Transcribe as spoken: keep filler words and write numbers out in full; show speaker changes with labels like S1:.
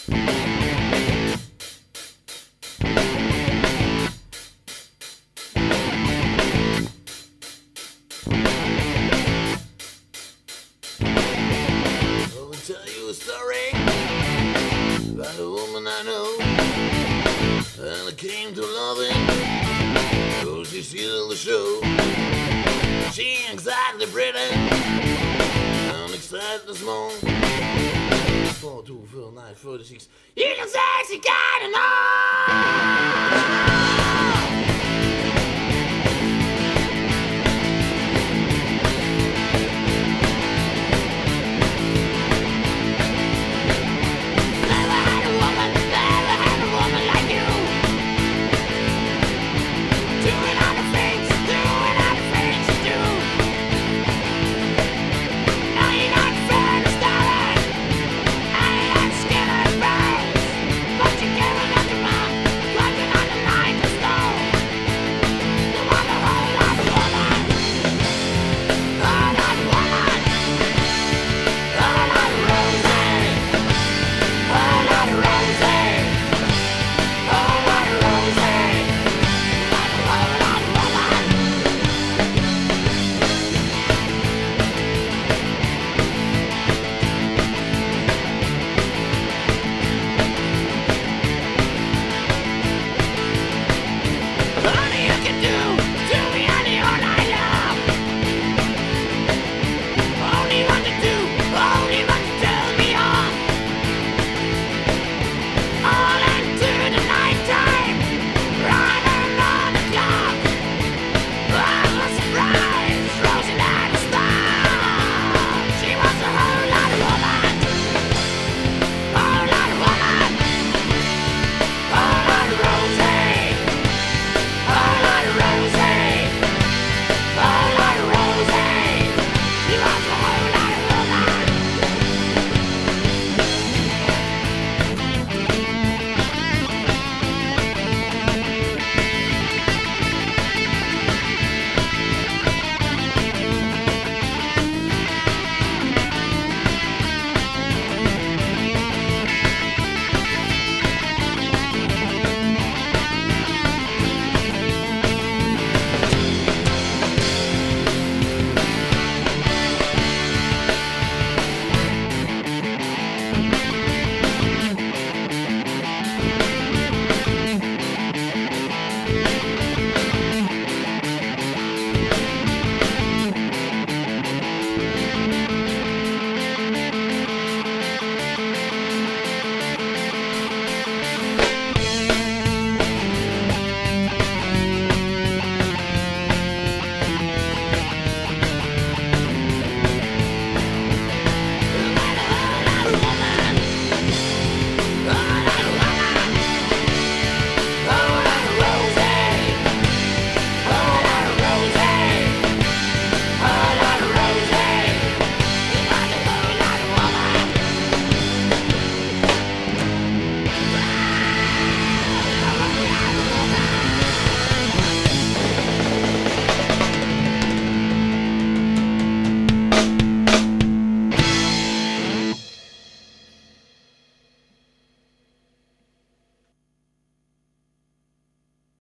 S1: Tell you a story about a woman I know, and I came to love it, so she steals the show. She ain't exactly pretty, I'm excited this morning. Four, two, four, nine, forty-six. You can say she got it all.